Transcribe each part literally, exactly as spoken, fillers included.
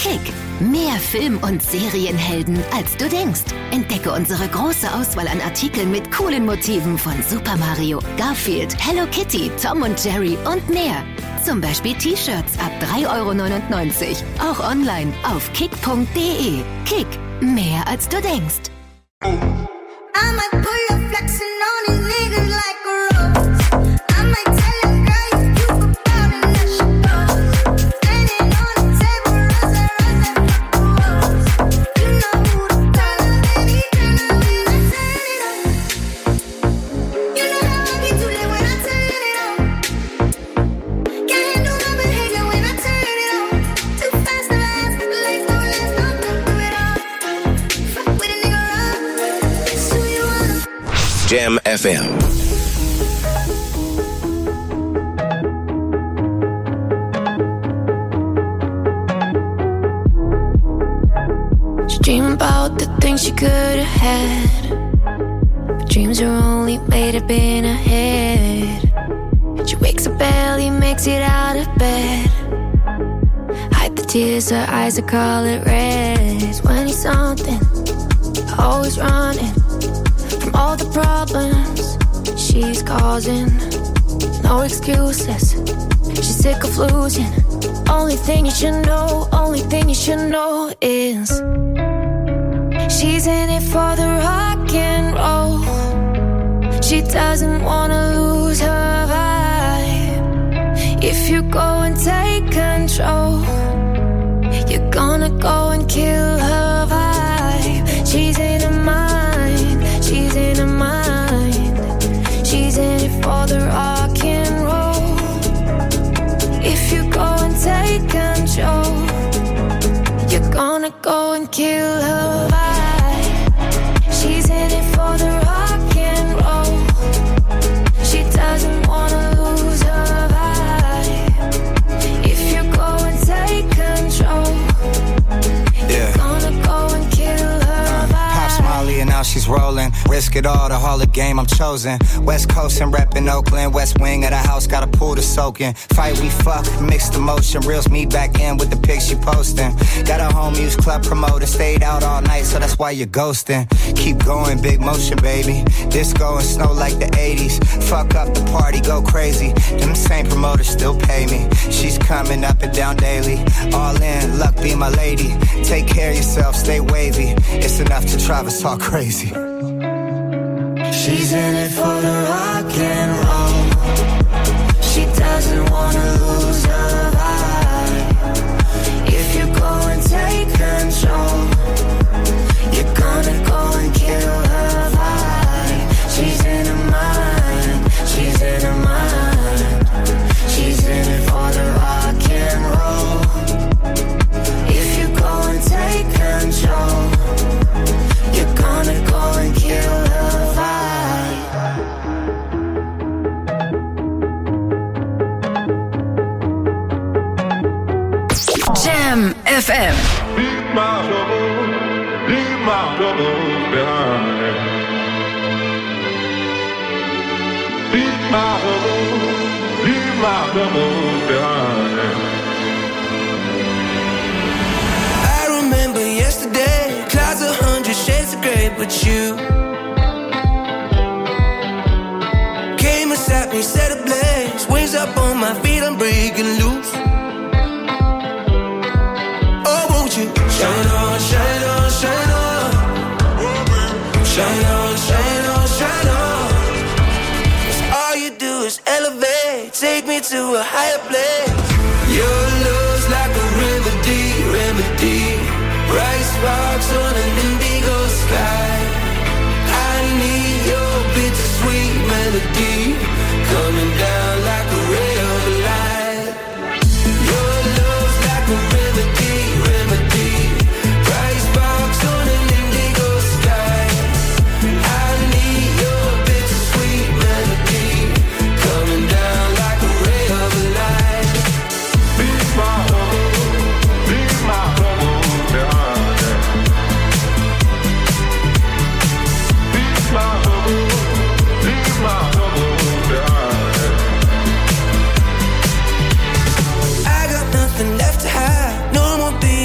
Kick. Mehr Film- und Serienhelden, als du denkst. Entdecke unsere große Auswahl an Artikeln mit coolen Motiven von Super Mario, Garfield, Hello Kitty, Tom und Jerry und mehr. Zum Beispiel T-Shirts ab drei Euro neunundneunzig. Auch online auf kick punkt de. Kick, mehr als du denkst. Jam F M. She dream about the things she could have had, but dreams are only made up in her head. She wakes up early, makes it out of bed, hide the tears, her eyes are color red. Twenty something, always running from all the problems she's causing. No excuses, she's sick of losing. Only thing you should know, only thing you should know is she's in it for the rock and roll. She doesn't wanna lose her vibe. If you go and take control, you're gonna go and kill her vibe. She's in her mind, she's in her mind. She's in it for the rock and roll. If you go and take control, you're gonna go and kill her vibe. She's in it for the rock and roll. She doesn't wanna lose her vibe. If you go and take control, you're gonna go and kill her vibe. Pops Molly and now she's rolling. Risk it all, the Hall of Game, I'm chosen. West Coast and reppin' Oakland. West wing of the house, got a pool to soak in. Fight, we fuck, mixed emotion. Reels me back in with the pics she posting. Got a home use club promoter. Stayed out all night, so that's why you're ghosting. Keep going, big motion, baby. Disco and snow like the eighties. Fuck up the party, go crazy. Them same promoters still pay me. She's coming up and down daily. All in, luck be my lady. Take care of yourself, stay wavy. It's enough to drive us all crazy. She's in it for the rock and roll. She doesn't wanna lose her vibe. If you go and take control, you're gonna go and kill her vibe. She's in her mind, she's in her mind. She's in it for the rock and roll. If you go and take control, you're gonna go and kill her vibe. Jam F M. Leave my troubles, leave my troubles behind. Leave my troubles, leave my troubles behind. I remember yesterday, clouds a hundred shades of grey, but you came and sat me, set ablaze. Wings up on my feet, I'm breaking loose. Shine on, shine on, shine on. Shine on, shine on, shine on. 'Cause all you do is elevate, take me to a higher place. Your love's like a remedy, remedy. Bright sparks on an indigo sky. I need your bittersweet melody, coming down like a ray of light. Your love's like a remedy, remedy. Bright sparks on an indigo sky. I need your bittersweet melody, coming down like a ray of light.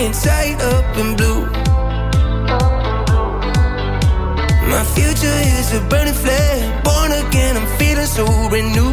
and tied up in blue. My future is a burning flame. Born again, I'm feeling so renewed.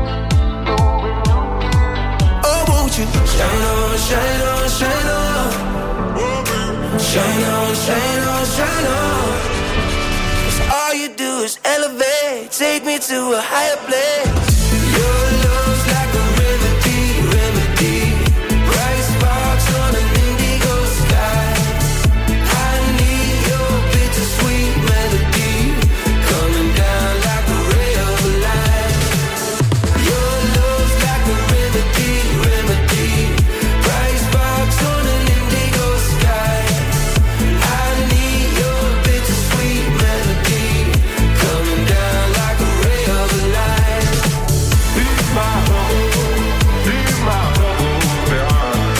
Oh, won't you shine on, shine on, shine on. Shine on, shine on, shine on. 'Cause all you do is elevate. Take me to a higher place. Your love's like a remedy, remedy. Bright sparks on an indigo sky. I need your bittersweet melody coming down like a ray of light. Your love's like a remedy, remedy. Bright sparks on an indigo sky. I need your bittersweet melody coming down like a ray of light. Leave my trouble, leave my trouble behind.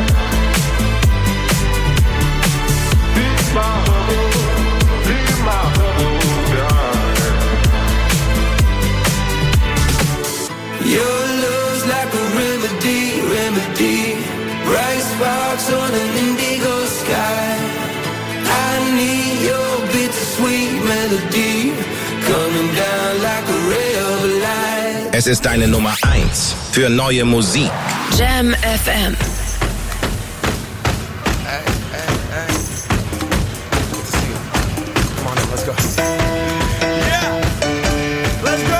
Leave my trouble, leave my trouble behind. Your love's like a remedy, remedy. Bright sparks on an indigo sky. I need your bittersweet melody coming down like a ray of light. Es ist deine Nummer eins für neue Musik. Jam F M. Hey, hey, hey. Good to see you. Come on in, let's go. Yeah! Let's go!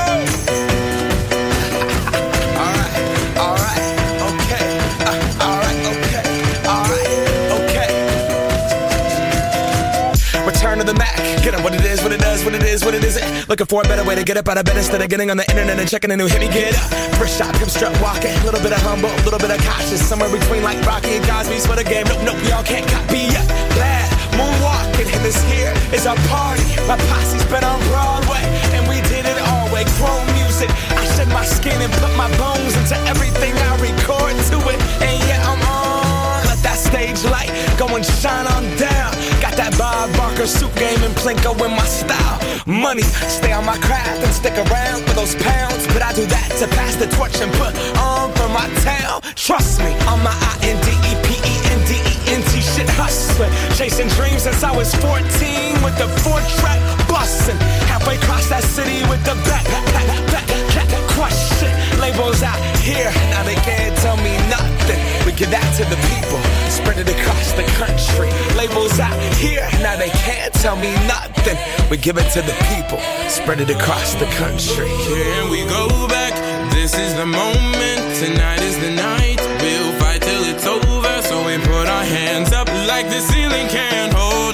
Alright, alright, okay. Uh, alright, okay. Alright, okay. Return to the Mac. Get up what it is, what it does, what it is, what it isn't. Looking for a better way to get up out of bed instead of getting on the internet and checking a new hit. Me get up. First shot, come strut walking. A little bit of humble, a little bit of cautious. Somewhere between like Rocky and Cosby's for the game. Nope, nope, y'all can't copy yet. Glad moonwalking, and this here is our party. My posse's been on Broadway, and we did it all way. Chrome music. I shed my skin and put my bones into everything I record to it. And yeah, I'm on. Let that stage light go and shine on down. Got that Bob Barker suit game and Plinko in my style. Money, stay on my craft and stick around for those pounds. But I do that to pass the torch and put on for my town. Trust me, on my I N D E P E N D E N T shit hustling. Chasing dreams since I was fourteen with the four track bustin'. Halfway across that city with the back, back, back, back, back, crush shit. Labels out here, now they can't tell me nothing. We give that to the people, spread it across the country. Labels out here, now they can't tell me nothing. We give it to the people, spread it across the country. Here we go back, this is the moment, tonight is the night. We'll fight till it's over, so we put our hands up like the ceiling can't hold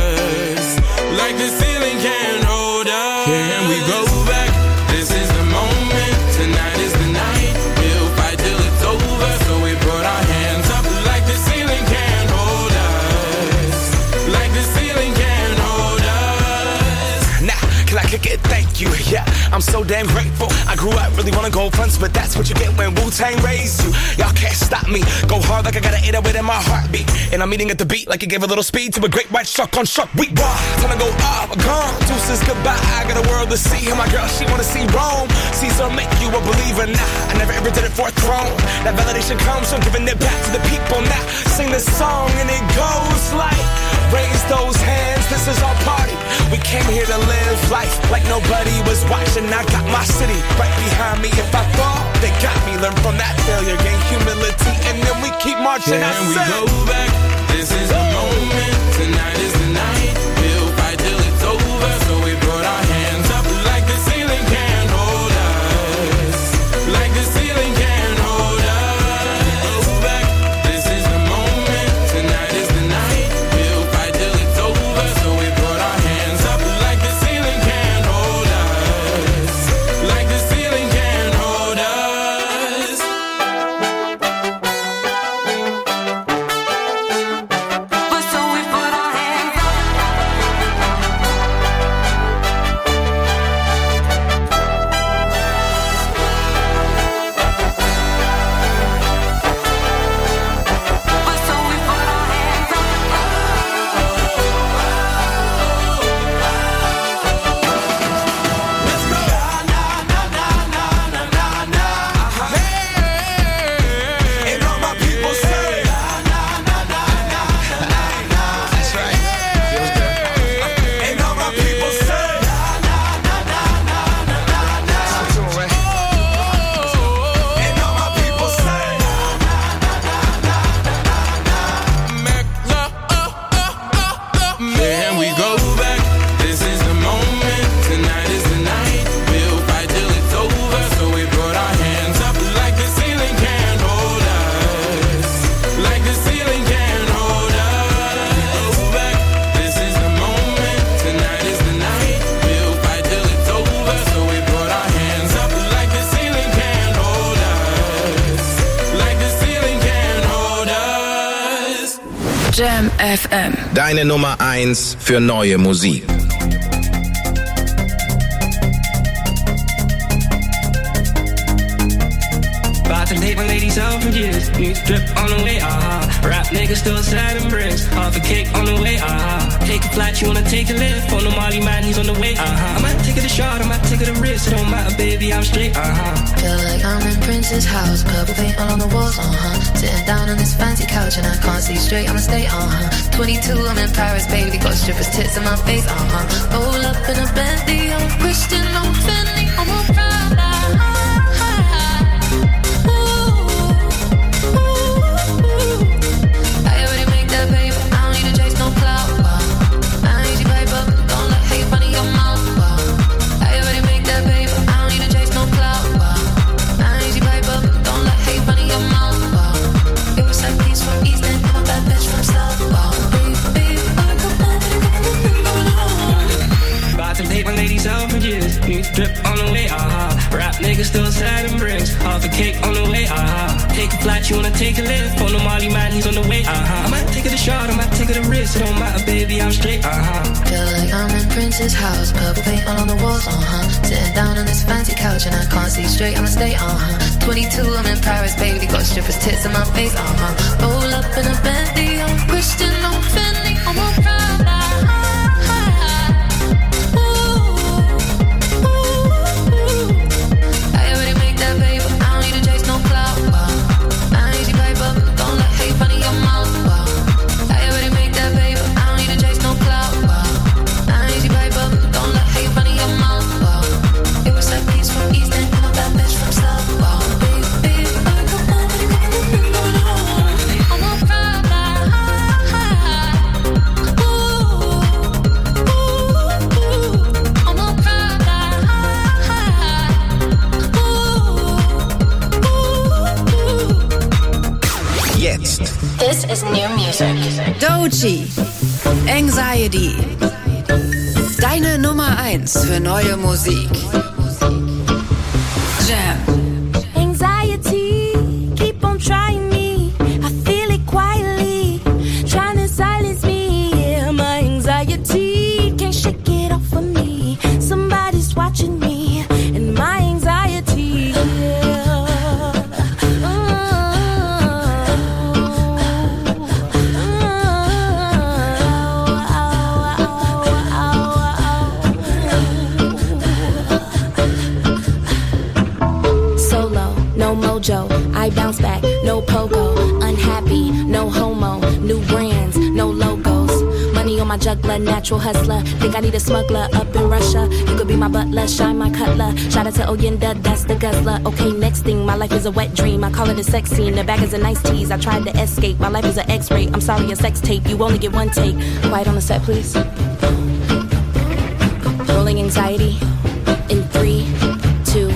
us. Like the ceiling can't hold us. Here we go back, this is the moment, tonight is the night. We'll fight till it's over, so we put our hands up like the ceiling can't hold us. Like the ceiling can't hold us. Now, can I kick it? Thank you, yeah, I'm so damn grateful. I grew up really wanna go fronts, but that's what you get when Wu-Tang raised you. Y'all can't stop me, go hard like I got an eight oh eight in my heartbeat. And I'm eating at the beat like it gave a little speed to a great white shark on shark week. Wow, time to go up, gone, deuces goodbye. I got a world to see, and my girl, she wanna see Rome. Caesar make you a believer, nah, I never ever did it for a throne. That validation comes from giving it back to the people. Now, sing this song and it goes like, raise those hands, this is our party. We came here to live life like nobody was watching. I got my city right behind me. If I fall, they got me. Learn from that failure, gain humility, and then we keep marching. Can I we said, go back? This is the moment. Tonight is the night. We'll fight till it's over. So we put our hands up like the ceiling can't hold us. Like the ceiling can't hold us. Go back. This is the moment. Tonight is the night. We'll fight till it's over. So we put our hands up like the ceiling can't hold us. Like the ceiling can't hold us. Jam F M. Deine Nummer eins für neue Musik. To take my ladies out for years. New drip on the way, uh-huh. Rap niggas still sad and bricks. Half a cake on the way, uh-huh. Take a flight, you wanna take a lift. On the Molly man, he's on the way, uh-huh. I might take it a shot, I might take it a risk. It don't matter, baby, I'm straight, uh-huh. Feel like I'm in Prince's house. Purple paint all on the walls, uh-huh. Sitting down on this fancy couch and I can't see straight, I'ma stay, uh-huh. twenty-two, I'm in Paris, baby. Got strippers' tits in my face, uh-huh. Roll up in a Bentley, I'm Christian, I'm Fendi, I'm a Prada. New drip on the way, uh-huh. Rap niggas still sad and bricks. Half a cake on the way, uh-huh. Take a flight, you wanna take a lift. On the Molly man, he's on the way, uh-huh. I might take it a shot, I might take it a risk. It don't matter, baby, I'm straight, uh-huh. Feel like I'm in Prince's house. Purple paint all on the walls, uh-huh. Sitting down on this fancy couch and I can't see straight, I'ma stay, uh-huh. twenty-two, I'm in Paris, baby. Got strippers' tits in my face, uh-huh. Roll up in a Bentley, I'm Christian, I'm Fendi, I'm a Prada. This is new music. Doechii, Anxiety. Deine Nummer eins für neue Musik. Jam. Anxiety, keep on trying me. I feel it quietly, trying to silence me. Yeah, my anxiety can't shake it off of me. Somebody's watching me, and my anxiety. Yeah. I bounce back, no pogo, unhappy, no homo, new brands, no logos, money on my juggler, natural hustler, think I need a smuggler up in Russia, you could be my butler, shine my cutler, shout out to Oyenda, that's the guzzler, okay next thing, my life is a wet dream, I call it a sex scene, the bag is a nice tease, I tried to escape, my life is an x-ray, I'm sorry a sex tape, you only get one take, quiet on the set please, rolling anxiety, in three, two,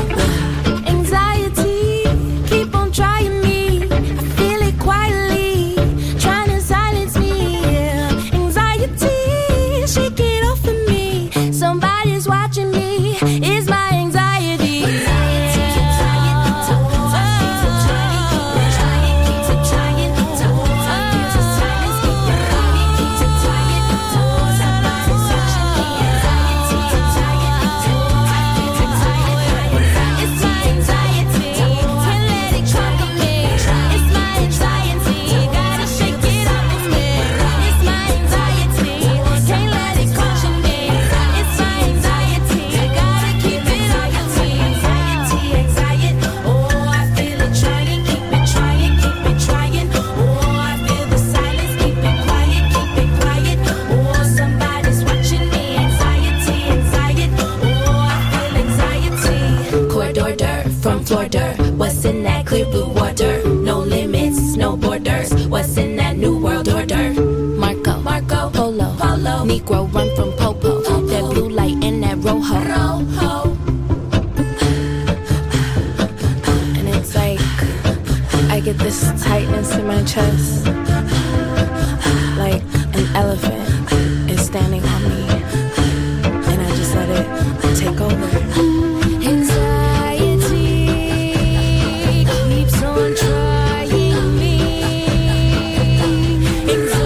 trying me, I feel it quietly, trying to silence me, yeah. Anxiety, shake it off of me, somebody's watching me, it's my anxiety. What's in that clear blue water? No limits, no borders. What's in that new world order? Marco, Marco, Polo, Polo, Negro run from Popo. Popo. That blue light and that Rojo. Rojo. And it's like I get this tightness in my chest, like an elephant is standing on me, and I just let it take over. Keeps on trying me. Anxiety.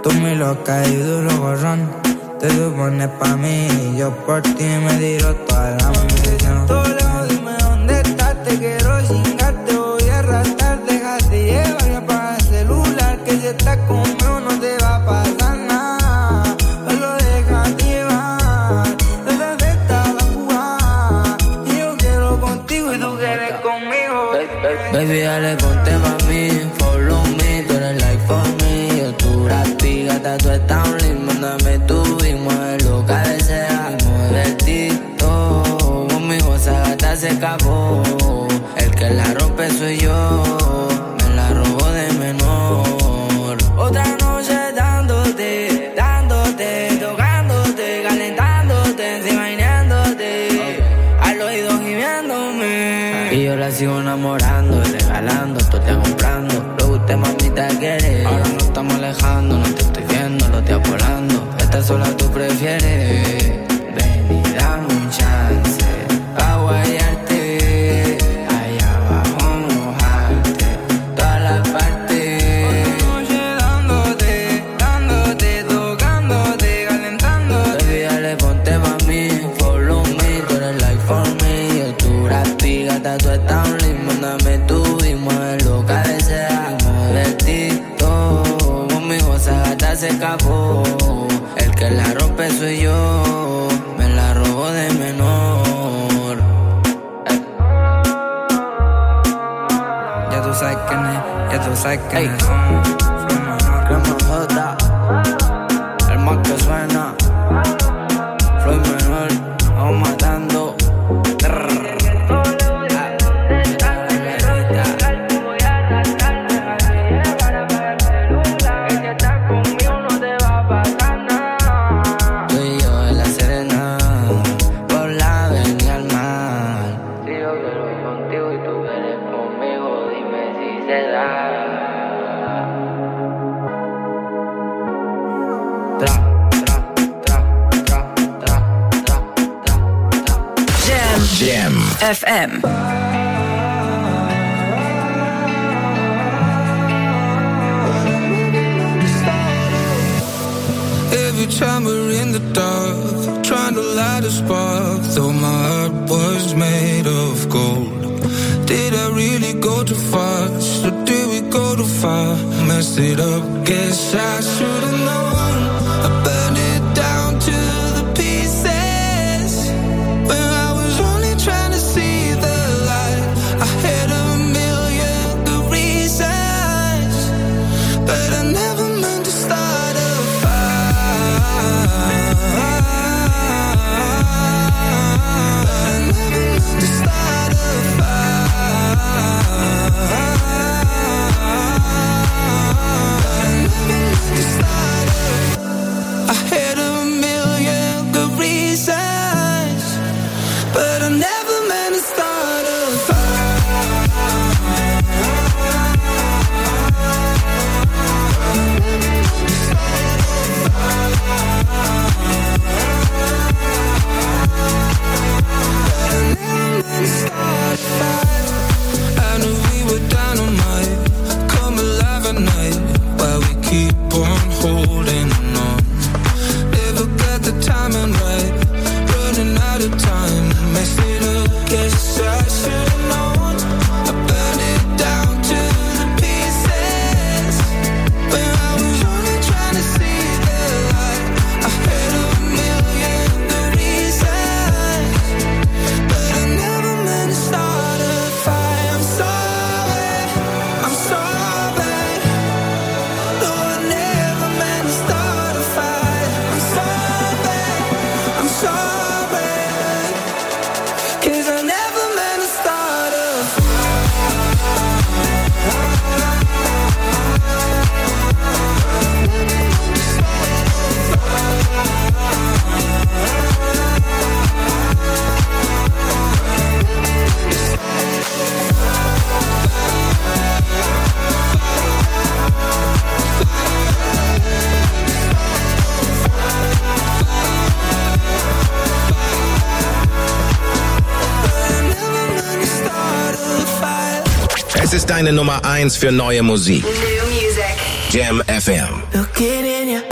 Tú muy loca y duro borrón. Te supones pa' mí y yo por ti me tiro toda la munición. Todo lejos, dime dónde estás, te quiero chingar, te voy a arrastrar, déjate llevar y apaga el celular, que si estás conmigo no te va a pasar nada, solo déjate llevar, desde esta la jugada, y yo quiero contigo y tú quieres conmigo. Baby, dale, ponte pa' mí, follow me, tú eres like for me, yo tu gratis, gata, tú estás un lindo, mándame tu y mueve lo que deseas, mueve el tito, conmigo esa gata se escapó, el que la rompe soy yo, me la robo de menor. Otra noche dándote, dándote, tocándote, calentándote, encima bañándote, al oído gimiéndome. Y yo la sigo enamorando y regalando, tú te comprando, lo que usted mamita quiere. Ahora nos estamos alejando, no te estoy viendo, lo estoy apolando. Esta sola tú prefieres. Ven y dame un chance pa' guayarte, allá abajo mojarte, todas las partes. Otra noche dándote, dándote, tocándote, calentándote. Baby, dale, ponte pa' mí, follow me, tú eres like for me, yo tu gratis, gata, tú estás un lindo, mándame tú y mueve lo que deseas, mueve el tito, conmigo esa gata se escapó, el que la rompe soy yo, me la robo de menor. Eh. Ya tú sabes quién es, ya tú sabes quién es. Crema J, el más que suena, Floyd Menor, vamos matando. Jam F M. Every time we're in the dark, trying to light a spark, though my heart was made of gold. Did I really go too fast, or did we go too far? Messed it up, guess I should've known. I burned it down to the pieces, when I was only trying to see the light. I had a million good reasons, but I never meant to start a fire. I never meant to start a fire. I never meant to start a I had a million good reasons, but I never meant to start a fire. I knew we were dynamite, come alive at night, while we keep on holding on. Never got the timing right, running out of time, messed it up, guess I should've known. I burned it down to the pieces, when I was only trying to see the light. I had a million good reasons, but I never meant to start a fight. I'm sorry, I'm sorry. No, I never meant to start a fight. I'm sorry, I'm sorry, 'cause I never meant to start a Es ist deine Nummer eins für neue Musik. New music. Jam F M. Look it in your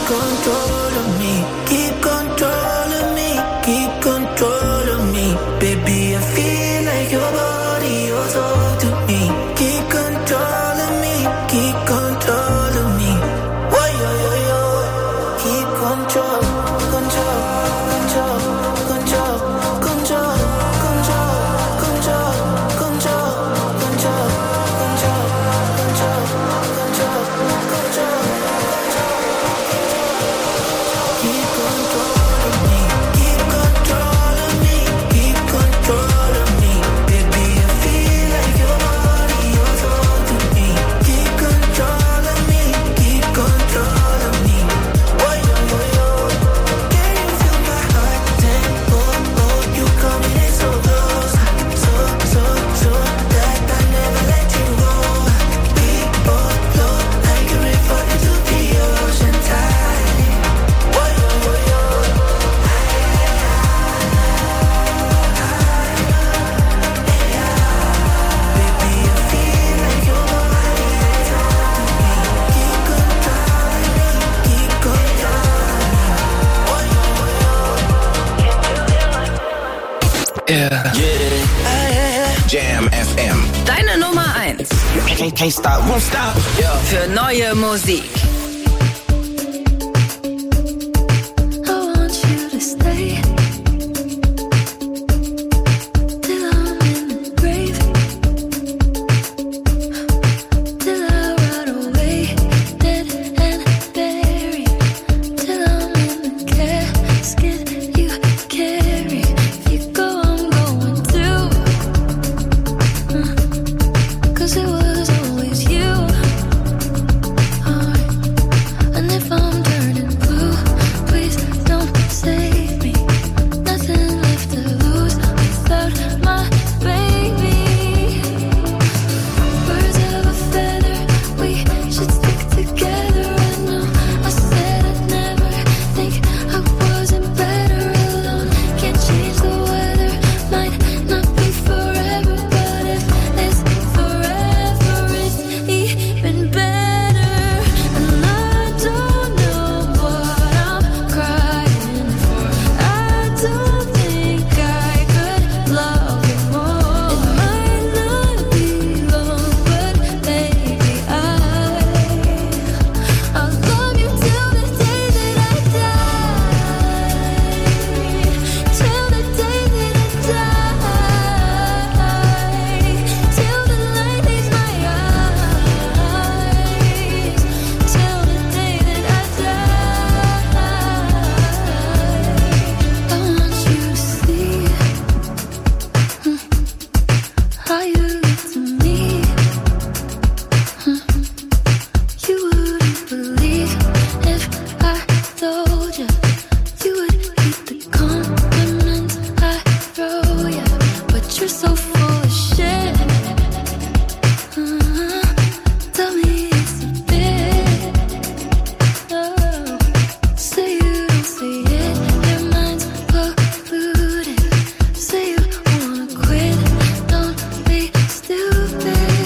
control of me, keep control of me, keep control of me. Baby, I feel like your body owes all to me. Keep control of me, keep control of me. Why yo yo yo? Keep control, control, control, control, control, control, control, control, control, control, control, control, control. Keep control of me, keep control of me, keep control of me. Baby, I feel like your body owes all to me. Keep control of me, keep control of me. Why yo yo yo? Can you feel my heart tempo? Oh, you coming in so close, so so so that I never let you go. We both float like a river into the ocean tide. Why yo yo yo? Baby, I feel like your body owes all to me. Keep control of me, keep control of me. Why yo yo yo? Yeah. Jam F M. Deine Nummer eins. Can't, can't stop, won't stop. Für neue Musik. I want you to stay till I'm in the grave, till I rot away, dead and buried, till I'm in the casket you carry. If you go, I'm going too. Uh, 'cause it was always you. Alright. And if I'm turning blue, please don't save me. Nothing left to lose without my baby. Birds of a feather, we should stick together. I know I said I'd never think I wasn't better alone. Can't change the weather, might not be forever, but if it's forever, it's even better. And I don't know what I'm crying for. I don't think I could love you more. It might not be long, but baby, I I'll love you till the day that I die. Till the day that I die. Till the light leaves my eyes. Till the day that I die. I want you to see mm, how you look to me. Mm, You wouldn't believe if I told you. You would hate the compliments I throw you, but you're so full of shit. Uh, Tell me it's a bit. Oh, say you don't see it. Your mind's polluted. Say you wanna quit. Don't be stupid.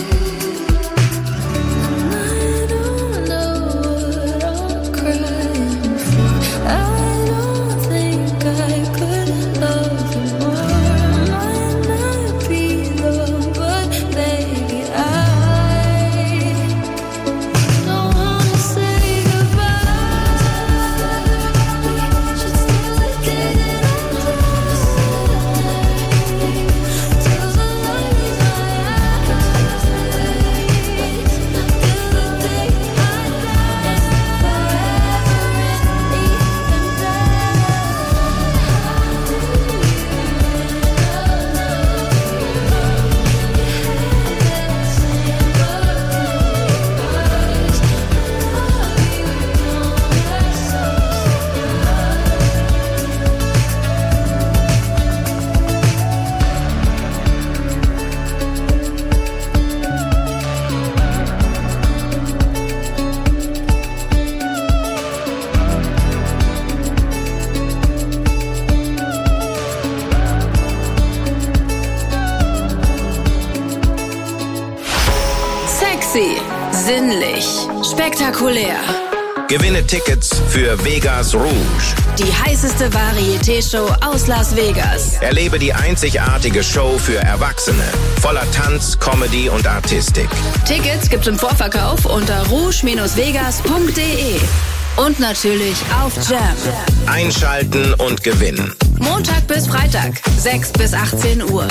And I don't know what I'm crying for. I don't think I could love you more. Might not be love, but baby, I don't wanna say goodbye. We should still the day that I die. Till the light leaves my eyes. Till the day I die. Forever is even Sexy, sinnlich, spektakulär. Gewinne Tickets für Vegas Rouge. Die heißeste Varieté-Show aus Las Vegas. Erlebe die einzigartige Show für Erwachsene. Voller Tanz, Comedy und Artistik. Tickets gibt's im Vorverkauf unter rouge Bindestrich vegas Punkt de. Und natürlich auf Jam. Einschalten und gewinnen. Montag bis Freitag, sechs bis achtzehn Uhr.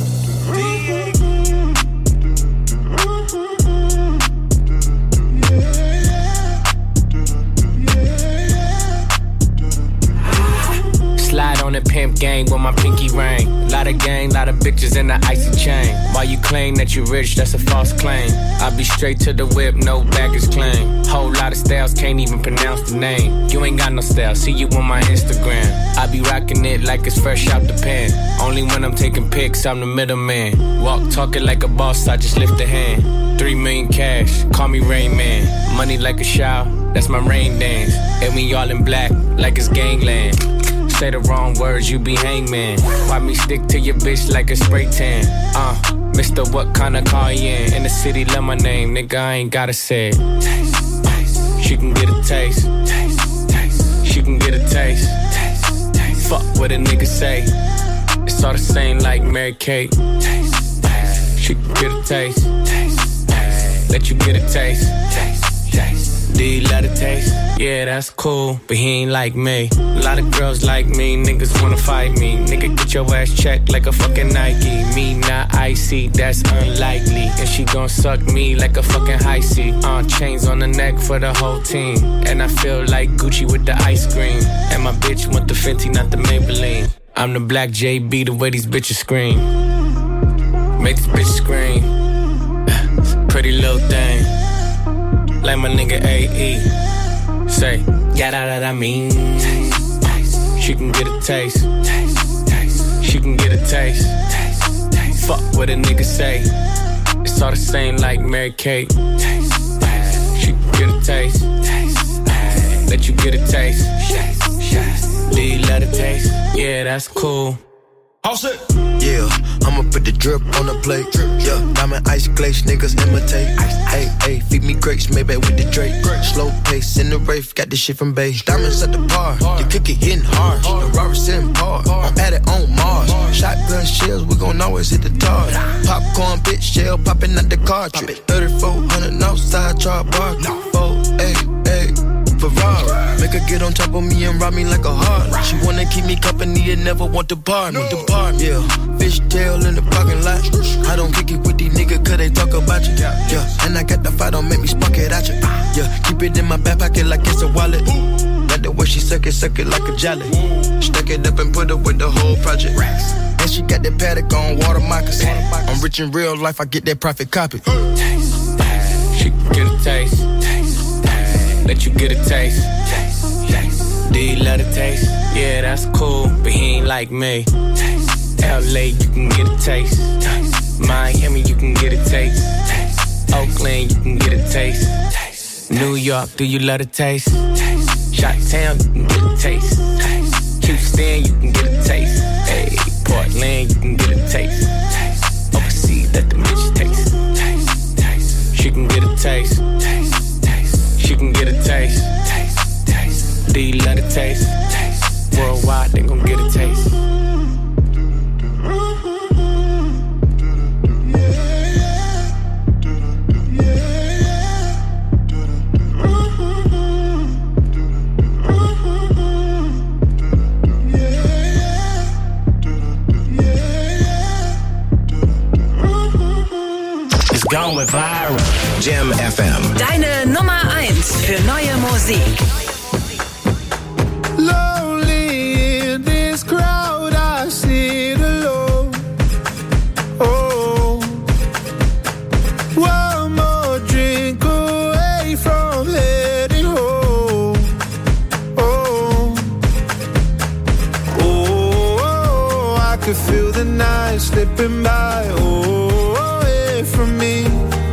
Slide on the pimp gang with my pinky ring. Lot of gang, lot of bitches in the icy chain. While you claim that you rich, that's a false claim. I be straight to the whip, no baggage claim. Whole lot of styles, can't even pronounce the name. You ain't got no style, see you on my Instagram. I be rocking it like it's fresh out the pan. Only when I'm taking pics, I'm the middleman. Walk talking like a boss, I just lift a hand. Three million cash, call me Rain Man. Money like a shower, that's my rain dance. And we all in black, like it's gangland. Say the wrong words, you be hangman. Why me stick to your bitch like a spray tan? Uh, Mister What kind of car you in? In the city, love my name, nigga, I ain't gotta say it. Taste, taste. She can get a taste. Taste, taste. She can get a taste. Taste, taste. Fuck what a nigga say. It's all the same like Mary Kate. Taste, taste. She can get a taste. Taste, taste. Let you get a taste. Taste, taste. Do you love the taste? Yeah, that's cool, but he ain't like me. A lot of girls like me, niggas wanna fight me. Nigga, get your ass checked like a fucking Nike. Me not icy, that's unlikely. And she gon' suck me like a fucking high C. Uh, chains on the neck for the whole team. And I feel like Gucci with the ice cream. And my bitch want the Fenty, not the Maybelline. I'm the black J B, the way these bitches scream. Make this bitch scream. Pretty little thing. Like my nigga A E. Say, yeah, that, that I mean. Taste, taste. She can get a taste. Taste, taste. She can get a taste. Taste, taste. Fuck what a nigga say. It's all the same like Mary Kate. Taste, taste. She can get a taste. Taste, taste. Let you get a taste. Taste, taste. Do you love the taste? Yeah, that's cool. All set. Yeah, I'ma put the drip on the plate. Yeah, diamond ice glaze, niggas imitate. Hey, hey, feed me grapes, maybe with the Drake. Slow pace in the Wraith, got this shit from base. Diamonds at the bar, the cookie hitting hard. The Robert's in par, I'm at it on Mars. Shotgun shells, we gon' always hit the tar. Popcorn, bitch, shell popping out the cartridge. thirty-four hundred outside, char bar. Four, hey, hey. Ferrari. Make her get on top of me and rob me like a heart. She wanna keep me company and never want to bar me. Depart, yeah. Fishtail in the parking lot. I don't kick it with these niggas cause they talk about you. Yeah, and I got the fight, don't make me spark it at you. Yeah, keep it in my back pocket like it's a wallet. Like the way she suck it, suck it like a jelly. Stuck it up and put up with the whole project. And she got that paddock on water moccasins. I'm rich in real life, I get that profit copy. Taste, taste. She can get a taste. Taste, taste. Let you get a taste. Taste, taste. Do you love the taste? Yeah, that's cool, but he ain't like me. Taste, L A, you can get a taste. Taste. Miami, you can get a taste. Taste. Oakland, you can get a taste. Taste. New York, do you love the taste? Taste. Chi-Town, you can get a taste. Taste. Houston, you can get a taste. Hey, Portland, you can get a taste. Taste. Overseas, let the bitch taste. Taste. Taste. She can get a taste. Taste. Taste. She can get a taste. Taste. Taste. Do you love the taste? Taste. Worldwide, they gon' get a taste. Going viral. Jam F M. Deine Nummer eins für neue Musik. Lonely in this crowd, I sit alone. Oh, one more drink away from heading home. Oh, oh, oh, I could feel the night slipping by. Oh. From me,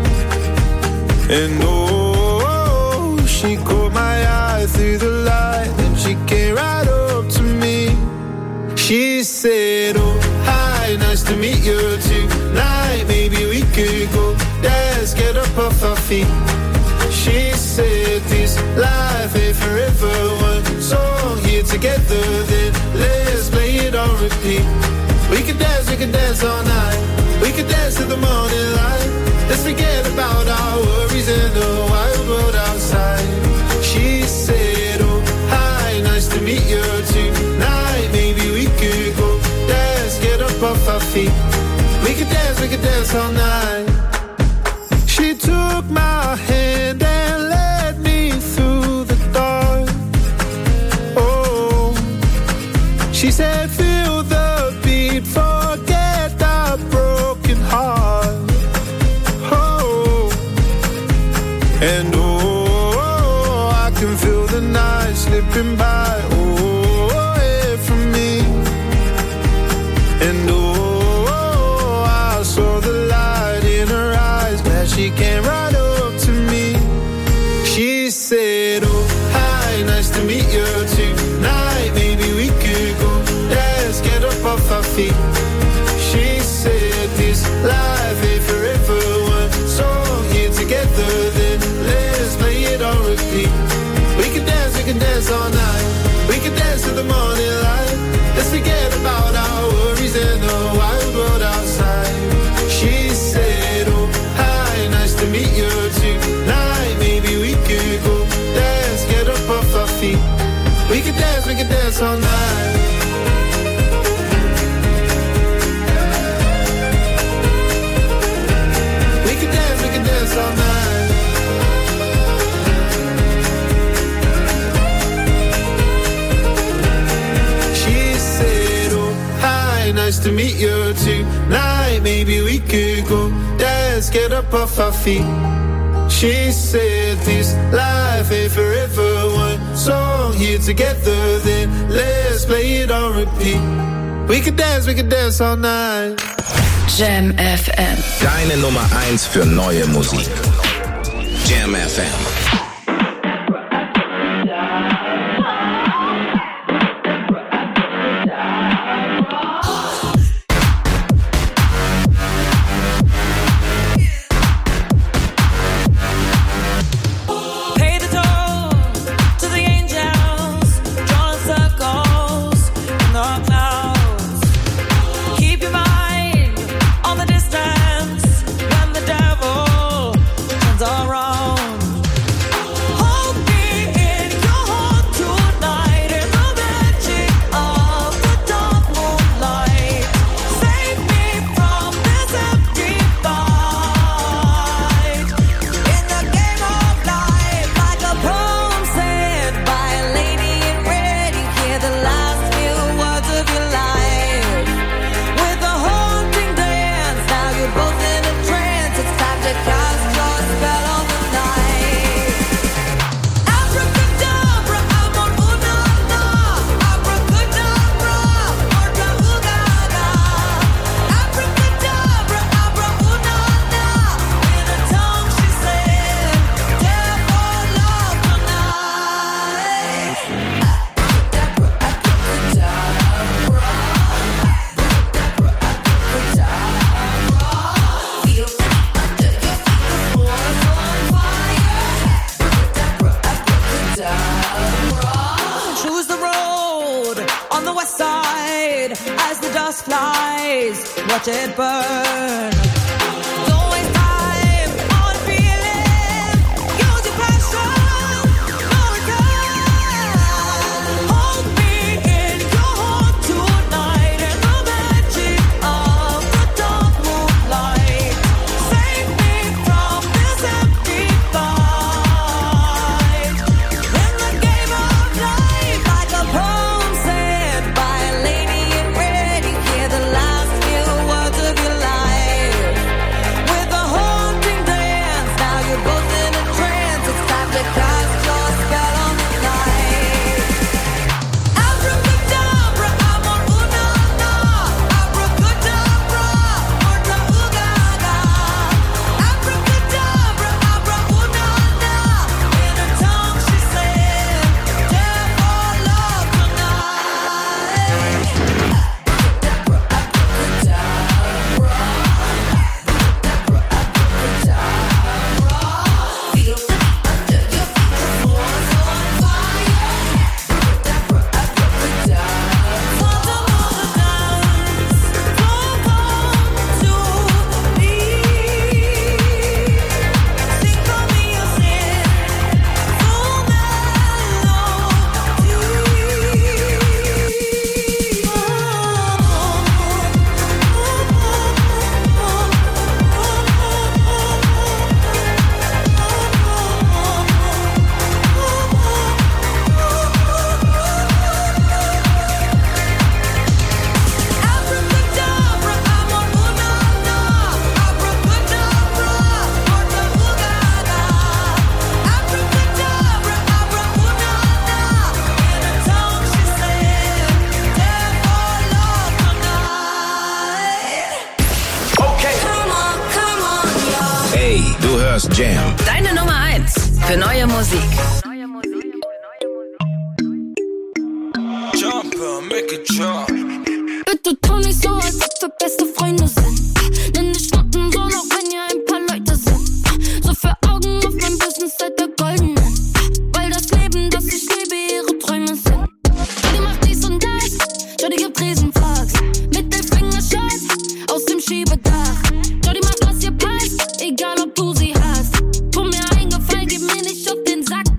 and oh, she caught my eye through the light, and she came right up to me. She said, oh, hi, nice to meet you tonight. Maybe we could go dance, get up off our feet. She said, this this life ain't forever. One song here together, then let's play it on repeat. We can dance, we can dance all night. We can dance till the morning light. Let's forget about our worries in the wild world outside. She said, oh, hi, nice to meet you tonight. Maybe we could go dance, get up off our feet. We could dance, we could dance all night. She took my hand and led me through the dark. Oh, she said, feel the beat, forget our broken heart. Oh, and oh, I can feel the night slipping by. Oh, away from me. And oh, I saw the light in her eyes. Glad she came right up to me. She said, oh, hi, nice to meet you tonight. Maybe we could go dance, get up off our feet. She said, this life ain't forever. One song here together, then let's play it on repeat. We can dance, we can dance all night. We can dance till the morning light. Let's forget about our worries and the wild world outside. She said, oh, hi, nice to meet you tonight. Maybe we could go dance, get up off our feet. We can dance, we can dance all night. We can dance, we can dance all night. She said, oh, hi, nice to meet you tonight. Maybe we could go dance, get up off our feet. She said, this life ain't forever. One song here together, then let's play it on repeat. We can dance, we can dance all night. Jam F M. Deine Nummer eins für neue Musik. Jam F M. Watch it burn. By a lady in red, you hear the last few words of your life. Jam. Deine Nummer eins für neue Musik. Jumper, make it jump. Bitte tu nicht so, als ob wir beste Freunde sind. Nenn dich Schnappen so, noch wenn ihr ein paar Leute sind. So für Augen auf mein Business seid ihr goldenen. Weil das Leben, das ich lebe, ihre Träume sind. Jody macht dies und das, Jody gibt Riesenflachs. Mittelfinger-Scheiß aus dem Schiebedach. Jody macht, was ihr passt, egal ob du sie hast. Tu mir einen Gefallen, gib mir nicht auf den Sack.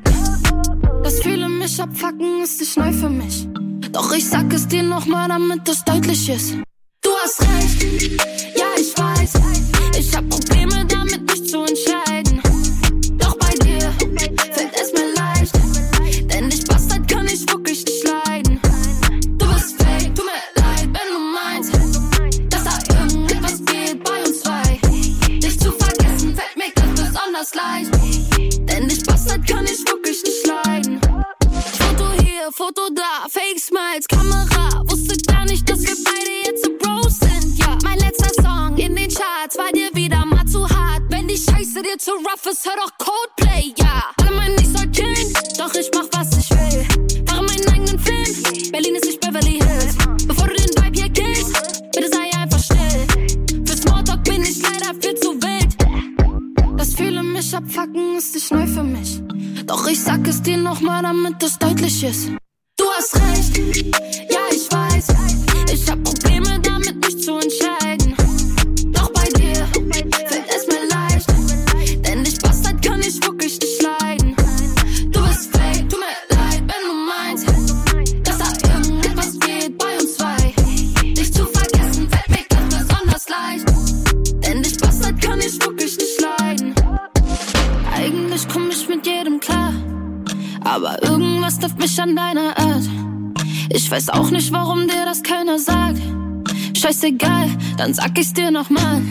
Das viele mich abfucken, ist nicht neu für mich. Doch ich sag es dir nochmal, damit es deutlich ist. Du hast recht, ja ich weiß. Ich hab Probleme damit, mich zu entscheiden. Doch bei dir fällt es mir leicht. Denn dich Bastard kann ich wirklich nicht leiden. Du bist fake, tut mir leid, wenn du meinst, dass da irgendetwas geht bei uns zwei. Dich zu vergessen fällt mir ganz besonders leicht. Denn dich Bastard kann ich wirklich nicht leiden. Foto hier, Foto da, Fake Smiles, Kamera. Wusste gar nicht, dass wir beide jetzt so Bros sind, ja. Mein letzter Song in den Charts war dir wieder mal zu hart. Wenn die Scheiße dir zu rough ist, hör doch Coldplay, ja. Alle meinen, ich soll killen, doch ich mach, was ich will. Fahre meinen eigenen Film, Berlin ist nicht Beverly Hills. Bevor du den Vibe hier killst, bitte sei einfach still. Für Smalltalk bin ich leider viel zu wild. Dass viele mich abfucken, ist nicht neu für mich. Doch ich sag es dir nochmal, damit es deutlich ist. Du hast recht, ja ich weiß. Ich hab Probleme damit, mich zu entscheiden. Doch bei dir fällt es mir leicht. Denn dich Bastard kann ich wirklich nicht leiden. Du bist fake, tut mir leid, wenn du meinst, dass da irgendetwas geht bei uns zwei. Dich zu vergessen fällt mir ganz besonders leicht. Denn dich Bastard kann ich wirklich nicht leiden. Eigentlich komm ich mit jedem klar, aber irgendwas trifft mich an deiner Art. Ich weiß auch nicht, warum dir das keiner sagt. Scheißegal, dann sag ich's dir nochmal.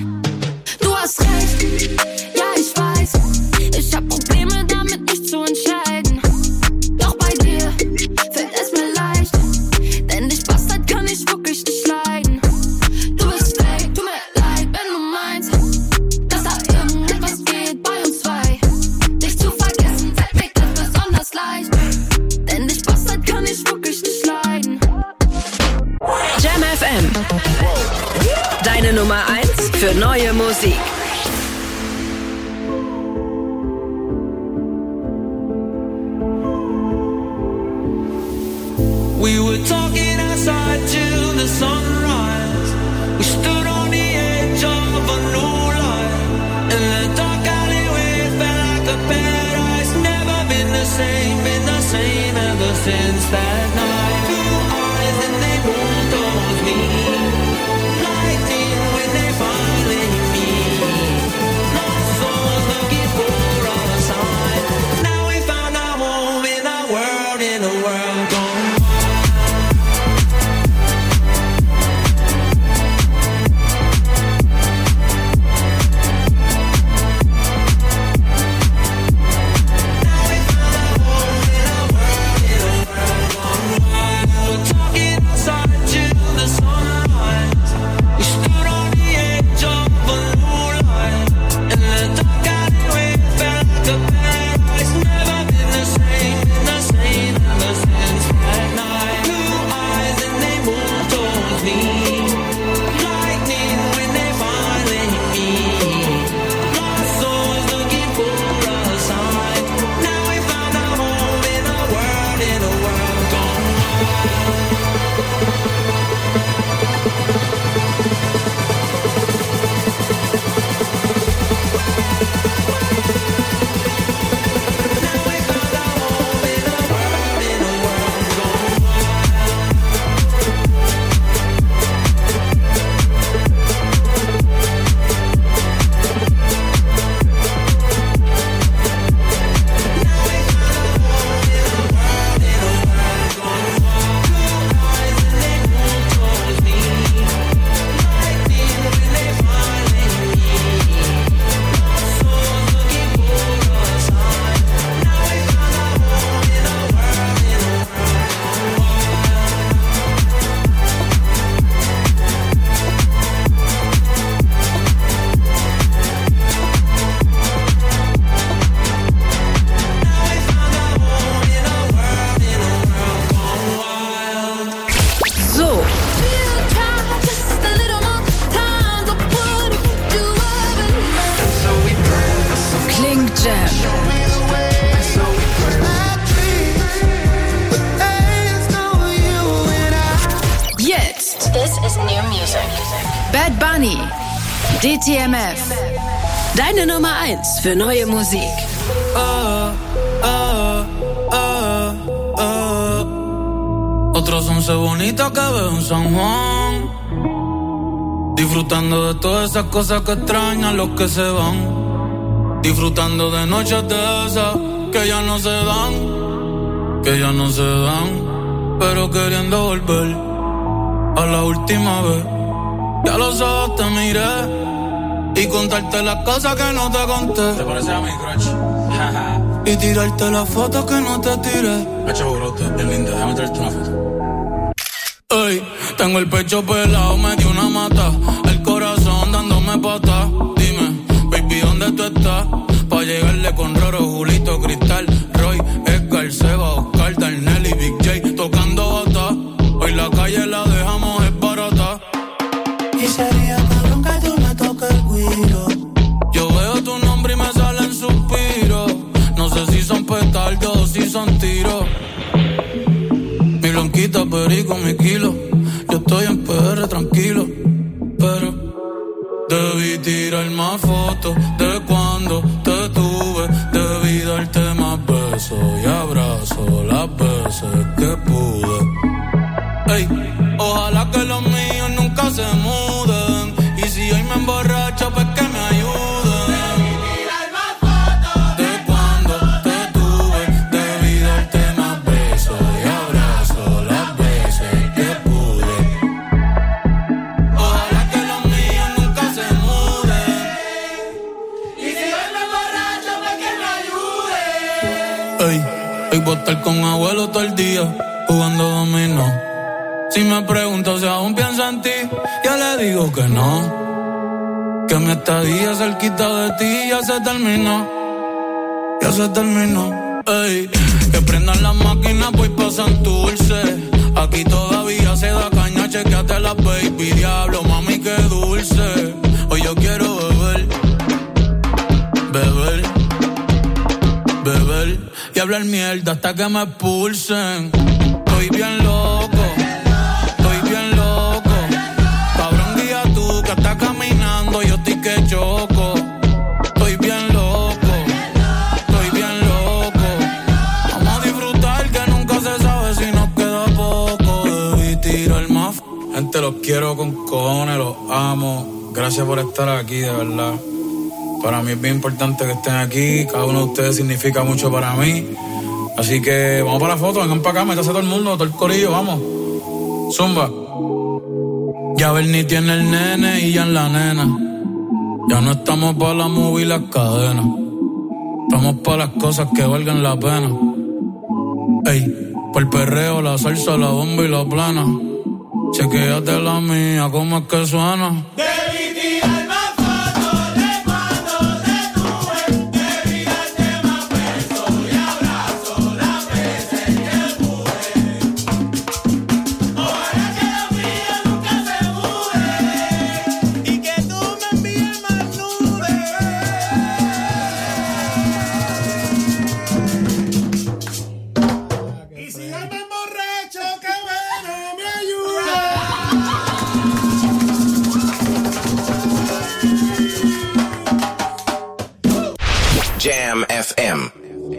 Du hast recht, ja ich weiß. Ich hab Probleme damit, mich zu entscheiden. Doch bei dir fällt es mir leicht. Denn dich Bastard kann ich wirklich nicht leiden. Du bist fake, tut mir leid, wenn du meinst, dass da irgendetwas geht bei uns zwei. Dich zu vergessen fällt mir ganz besonders leicht. Denn dich Bastard kann ich wirklich nicht leiden. Jam F M. Deine Nummer eins für neue Musik. We were talking outside till the sunrise. We stood on the edge of a new life. And the dark alleyway felt like a paradise. Never been the same, been the same ever since that night. Blue eyes and they moved towards me. Lightning when they finally meet. Lost souls looking for a sign. Now we found our home in a world, in a world gone. Bad Bunny, D T M F, deine Nummer eins für neue Musik. Oh, oh, oh, oh. Otros once bonitas que veo en San Juan, disfrutando de todas esas cosas que extrañan los que se van, disfrutando de noches de esas que ya no se dan, que ya no se dan, pero queriendo volver a la última vez. Ya los ojos te miré y contarte las cosas que no te conté. Te parece a mi crush. Y tirarte las fotos que no te tiré. Pecho brote, bien linda, déjame traerte una foto. Ey, tengo el pecho pelado, me dio una mata, el corazón dándome pata. Dime, baby, ¿dónde tú estás? Pa' llegarle con Roro, Julito, Cristal, Roy, Edgar, Seba, Oscar, Darnell y Big J tocando bata. Hoy la calle la dejamos es barata. Y sería cabrón que tú me toques el guiro. Yo veo tu nombre y me salen suspiros. No sé si son petardos o si son tiros. Mi blanquita, perico, mi kilo. Yo estoy en P R tranquilo, pero debí tirar más fotos de cuando te tuve. Debí darte más besos y abrazos las veces que pude. Ey, ojalá que los míos nunca se muden. Y si hoy me emborracho, pues que me ayuden. Debí tirar más fotos de cuando te tuve. Debí darte más besos y abrazos las veces que pude. Ojalá que los míos nunca se muden. Y si hoy me emborracho, pues que me ayuden. Ey, hoy voy a estar con abuelo todo el día jugando dominó. Si me pregunto si aún pienso en ti, yo le digo que no. Que mi estadía cerquita de ti ya se terminó. Ya se terminó. Ey, que prendan las máquinas, voy pa' Santurce. Aquí todavía se da caña, chequeate la baby. Diablo, mami, qué dulce. Hoy yo quiero beber, beber, beber y hablar mierda hasta que me expulsen. Estoy bien loco. Yo estoy que choco, estoy bien loco, estoy bien loco. Vamos a disfrutar que nunca se sabe si nos queda poco. Debí tirar más. Gente, los quiero con cojones, los amo. Gracias por estar aquí, de verdad. Para mí es bien importante que estén aquí. Cada uno de ustedes significa mucho para mí. Así que vamos para la foto, vengan para acá, métase todo el mundo, todo el corillo, vamos. Zumba. Ya Bernie tiene el nene y ya en la nena. Ya no estamos pa' la movie y las cadenas. Estamos pa' las cosas que valgan la pena. Ey, por el perreo, la salsa, la bomba y la plana. Chequéate la mía, ¿cómo es que suena? Debí tirar más fotos de cuando te tuve. Debí darte más besos y abrazos las veces que pude. Ojalá que los míos nunca se muden. Y que tú me envíes más nudes. Y si hoy me emborracho, qué bueno me ayuda. Jam F M.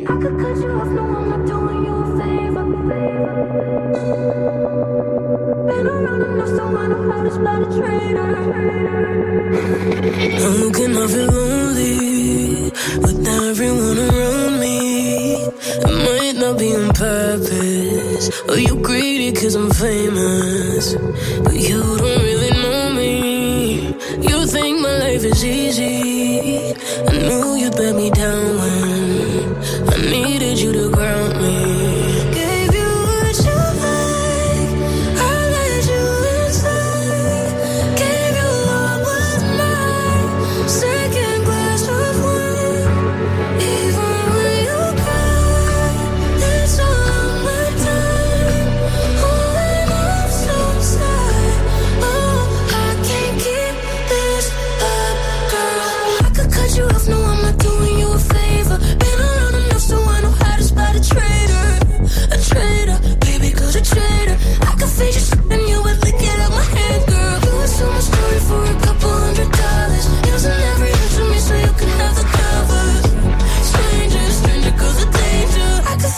I'm looking, I feel lonely without everyone around me. It might not be on purpose, or you greedy cause I'm famous, but you don't really know me. You think my life is easy. I knew you'd let me down when I needed you to ground me. Gave you what you like, I let you inside. Gave you what was mine, second glass of wine. Even when you cry, it's all my time. Oh, and I'm so sad. Oh, I can't keep this up, girl. I could cut you off, no, I'm not doing you a favor.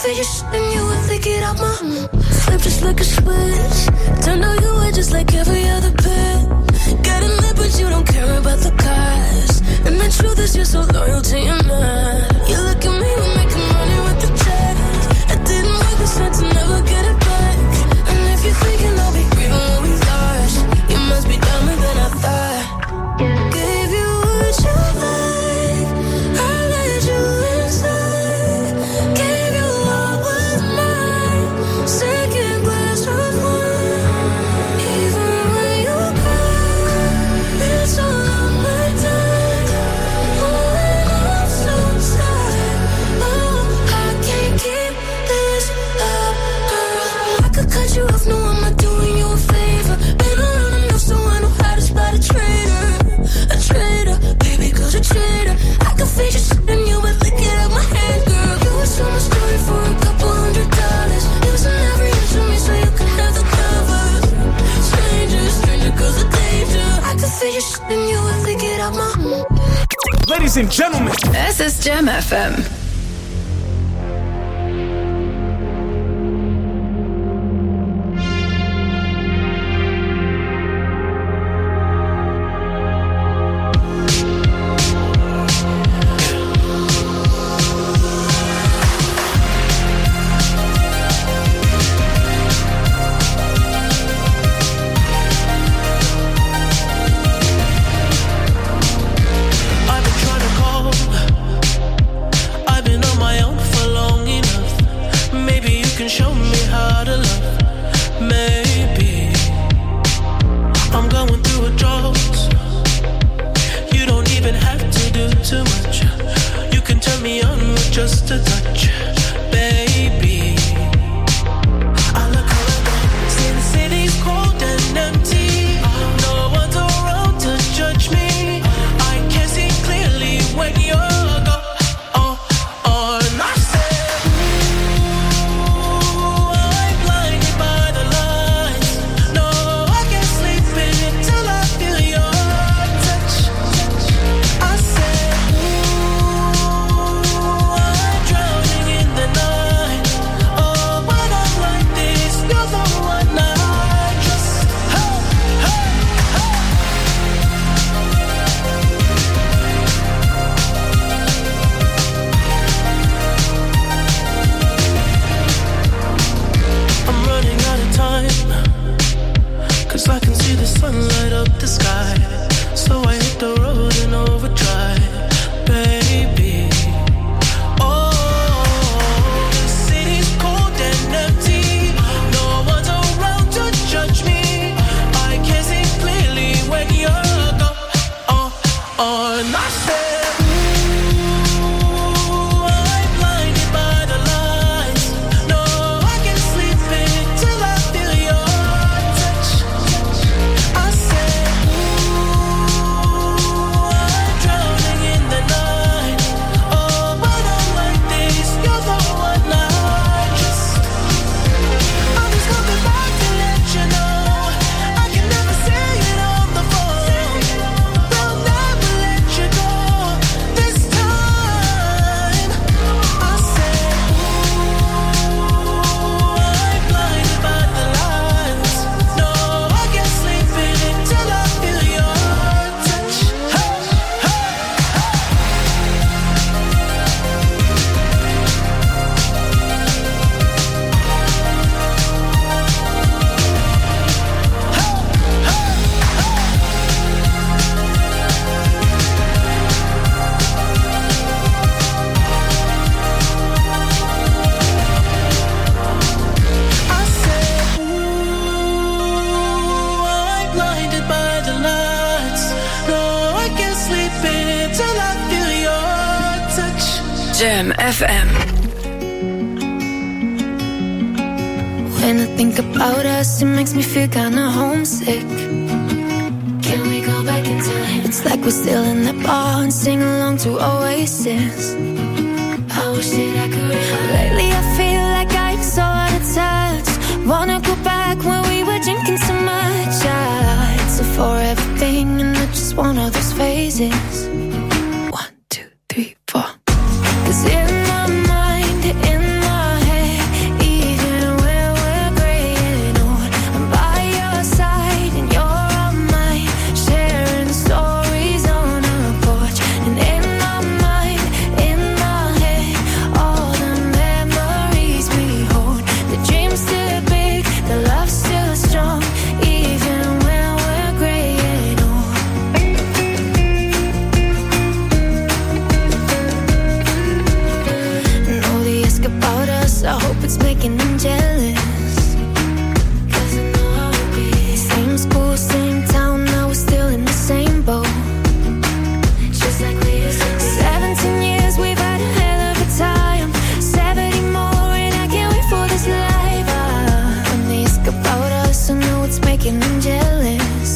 feel you and you would lick it out my flip just like a switch. Turn on you way just like every other bit. Got a lip but you don't care about the cost. And the truth is you're so loyal to your man. You look at me, we're making money with the checks. I didn't work this hard to never get it back. And if you're thinking I'll be grieving when we lost, you must be dumber than I thought. Gave you what you like, I let you inside. Gave you all was mine, second glass of wine. Even when you cry, it's all on my time. Oh, and I'm so tired. Oh, I can't keep this up, girl. I could cut you off, no, I'm not doing you a favor. Been around enough so I know how to spot a traitor. A traitor, baby, cause a traitor. I can feel you and you would lick it out my hand, girl. You were so much story for a couple hundred dollars. It was an every inch of me so you could have the cover. Stranger, stranger, cause of danger. I can feel you and you would lick it out my. Ladies and gentlemen, Es ist Jam F M. I've been trying to call. I've been on my own for long enough. Maybe you can show me how to love. Maybe I'm going through a drought. You don't even have to do too much. You can turn me on with just a touch, baby. I look around, see the city's cold and empty. No one's around to judge me. I can see clearly when you're gone. Oh, oh, and I said, ooh, I'm blinded by the lights. No, I can't sleep until I feel your touch. I said, ooh, I'm drowning in the night. Oh, when I'm like this, you're the one I trust. Hey, hey, hey. I'm running out of time, cause I can see the sun light up the sky. So I hit the road in overdrive, baby. Oh, the city's cold and empty. No one's around to judge me. I can see clearly when you're gone. Oh, oh, and I said, ooh, I'm blinded by the lights. No, I can't sleep until I feel your touch. I said, ooh, I'm drowning in the night. Oh, when I'm like this, you're the one I trust. I'm just coming back to let you know I can never say it on the phone. They'll never let you go this time. I said, ooh, I'm blinded by the lights. No, I can't sleep until I feel your touch. Hey, hey, I said, ooh, I'm blinded by the lights. No, I can't sleep until I feel your touch. Jam F M. When I think about us, it makes me feel kinda homesick. Can we go back in time? It's like we're still in that bar and sing along to Oasis. I wish that I could. Lately I feel like I'm so out of touch. Wanna go back when we were drinking so much. I so for everything and not just one of those phases. One, two, three, four. 'Cause in my mind, in my head, what's making them jealous. 'Cause I know how it be. Same school, same town, now we're still in the same boat. Just like we used to be. Seventeen years, we've had a hell of a time. Seventy more, and I can't wait for this life. Ah, when they ask about us, I know what's making them jealous.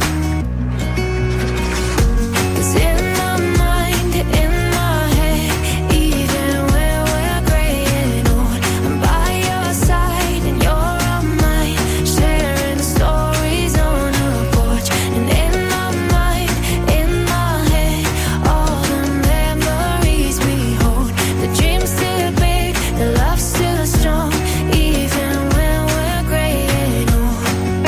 'Cause in my mind, in my head, even when we're gray and old, I'm by your side and you're on mine, sharing stories on a porch. And in my mind, in my head, all the memories we hold. The dream's still big, the love's still strong, even when we're gray and old.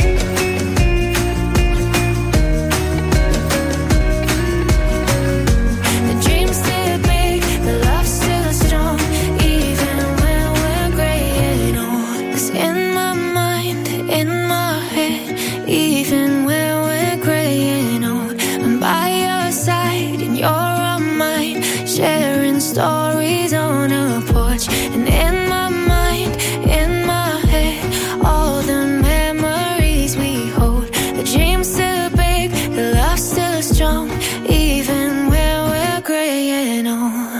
The dream's still big, the love's still strong, even when we're gray and old. 'Cause in my mind, in my head, even when we're gray and old, I'm by your side and you're on mine, sharing stories on a porch. And in my mind, in my head, all the memories we hold. The dream's still big, the love's still strong, even when we're gray and old.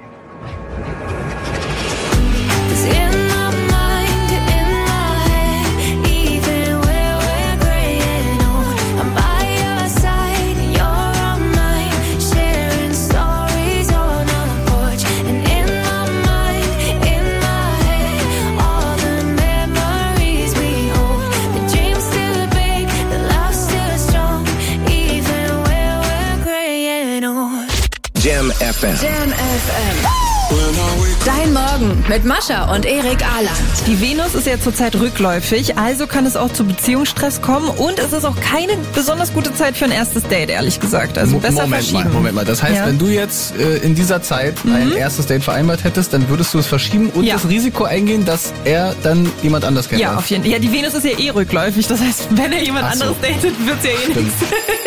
'Cause in my mind, in my head, even when we're gray and old, I'm by your side and you're on mine, sharing stories on a porch. And in my mind, in my head, all the memories we hold. The dream's still big, the love's still strong, even when we're gray and old. Jam F M. Jam F M. Dein Morgen mit Mascha und Erik Ahland. Die Venus ist ja zurzeit rückläufig, also kann es auch zu Beziehungsstress kommen und es ist auch keine besonders gute Zeit für ein erstes Date, ehrlich gesagt. Also besser Moment verschieben. mal, Moment mal. Das heißt, Ja. wenn du jetzt äh, in dieser Zeit Mhm. ein erstes Date vereinbart hättest, dann würdest du es verschieben und Ja. das Risiko eingehen, dass er dann jemand anders kennenlernt. Ja, auf jeden Fall. Ja, die Venus ist ja eh rückläufig, das heißt, wenn er jemand Ach so. anderes datet, wird's ja eh nichts.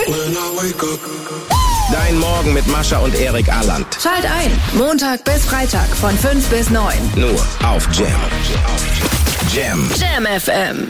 Dein Morgen mit Mascha und Erik Ahland. Schalt ein, Montag bis Freitag von fünf bis neun. Nur auf Jam. Jam. Jam F M.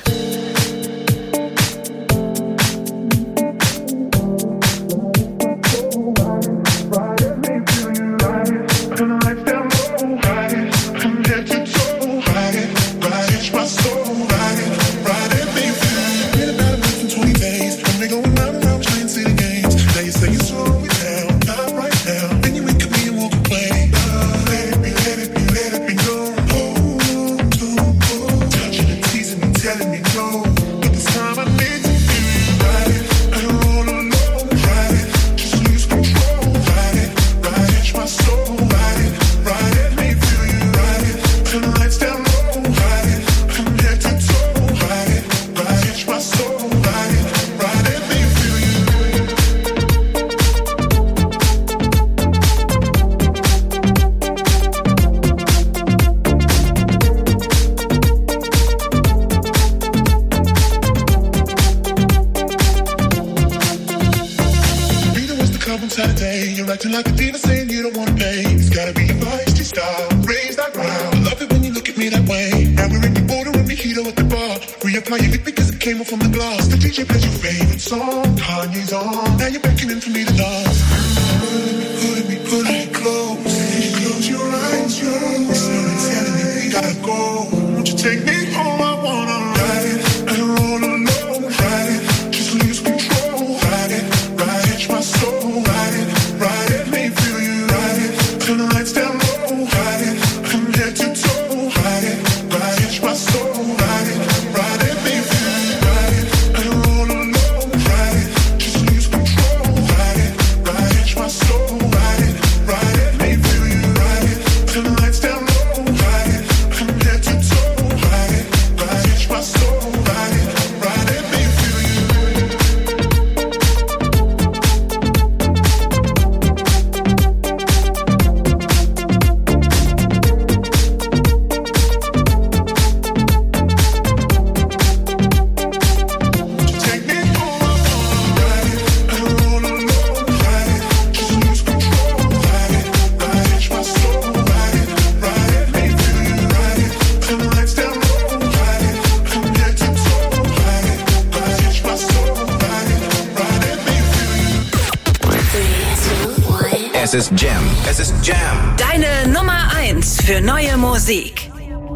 Es ist Jam. Es ist Jam. Deine Nummer eins für neue Musik.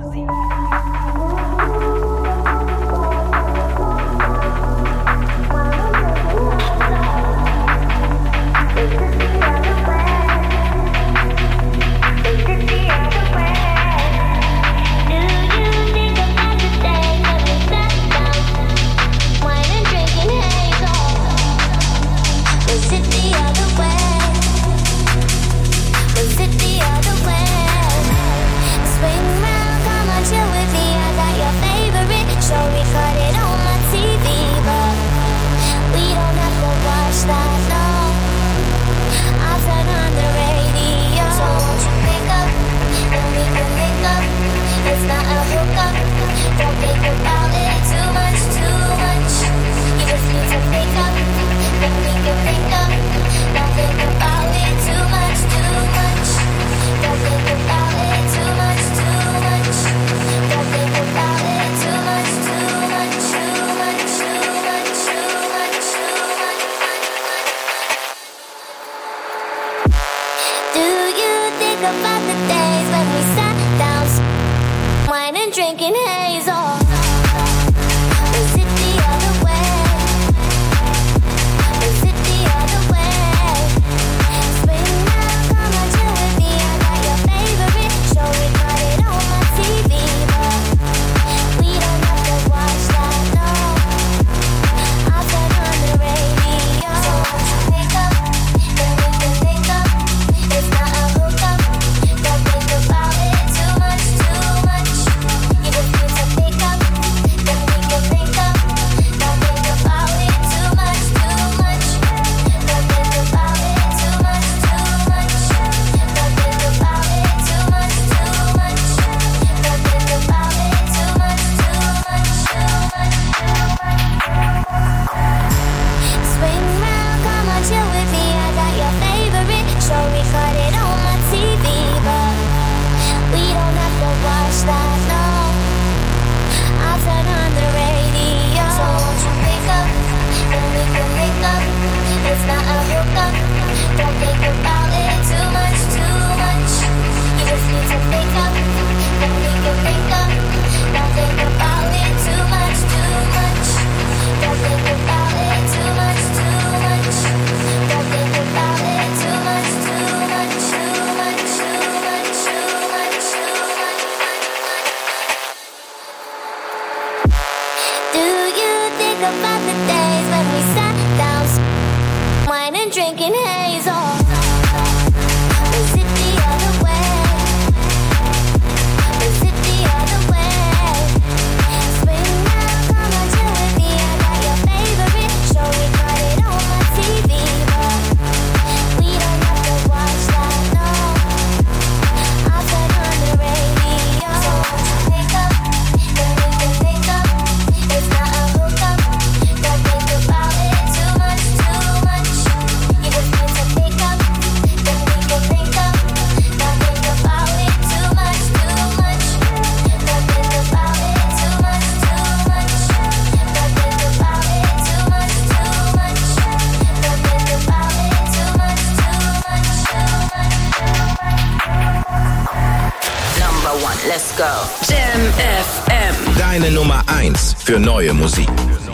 Jam F M. Deine Nummer eins für neue Musik.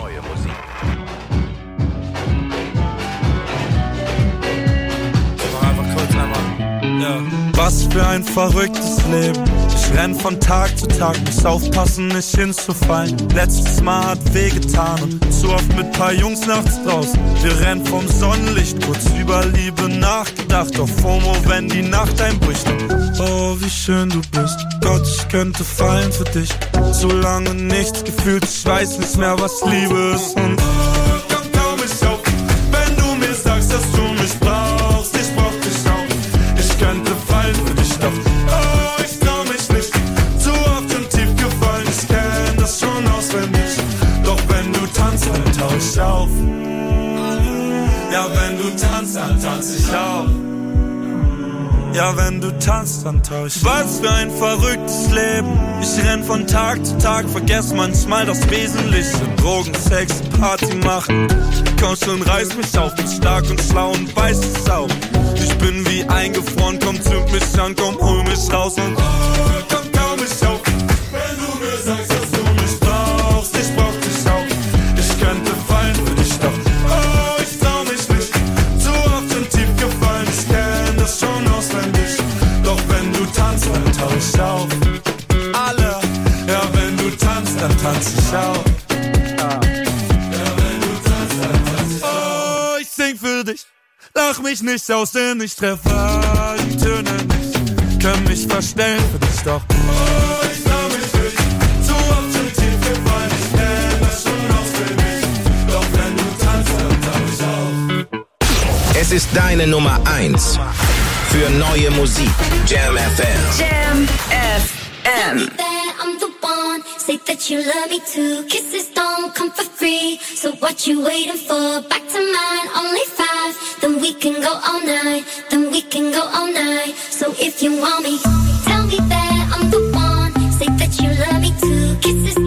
Was für ein verrücktes Leben. Ich renn von Tag zu Tag, muss aufpassen, nicht hinzufallen. Letztes Mal hat wehgetan und zu oft mit paar Jungs nachts draußen. Wir rennen vom Sonnenlicht, kurz über Liebe nachgedacht. Auf FOMO, wenn die Nacht einbricht. Oh, wie schön du bist. Gott, ich könnte fallen für dich. So lange nichts gefühlt, ich weiß nicht mehr, was Liebe ist. Und oh, komm, komm ich auf, wenn du mir sagst, dass du mich brauchst. Ich brauch dich auch, ich könnte fallen für dich, doch oh, ich trau mich nicht. Zu oft im Tief gefallen, ich kenn das schon auswendig. Doch wenn du tanzt, dann tauch ich auf. Ja, wenn du tanzt, dann tanz ich auf. Ja, wenn du tanzt, dann tausch. Was für ein verrücktes Leben. Ich renn von Tag zu Tag, vergess manchmal das Wesentliche. Drogen, Sex, Party machen. Komm schon, reiß mich auf, bin stark und schlau und weiß es auch. Ich bin wie eingefroren, komm, zünd mich an, komm, hol mich raus und oh, komm, kaum mich auf. Wenn du mir sagst, dass du mich brauchst, ich brauch dich auch. Ich könnte fallen für dich doch. Oh, ich trau mich nicht, zu oft schon tief gefallen. Ich kenn das schon auswendig. Doch wenn du tanzt, dann tauch ich auf. Alle, ja, wenn du tanzt, dann tanz ich auch. Sing für dich, lach mich nicht aus, denn ich treffe die Töne nicht. Können mich verstellen für dich doch. Oh, ich trau mich nicht, zu oft schon tief gefallen. Ich kenn das schon auswendig. Doch wenn du tanzt, dann tauch ich auf. Es ist deine Nummer eins für neue Musik. Jam F M. Jam F M. Say that you love me too. Kisses don't come for free. So what you waiting for? Back to mine, only five. Then we can go all night. Then we can go all night. So if you want me, tell me that I'm the one. Say that you love me too. Kisses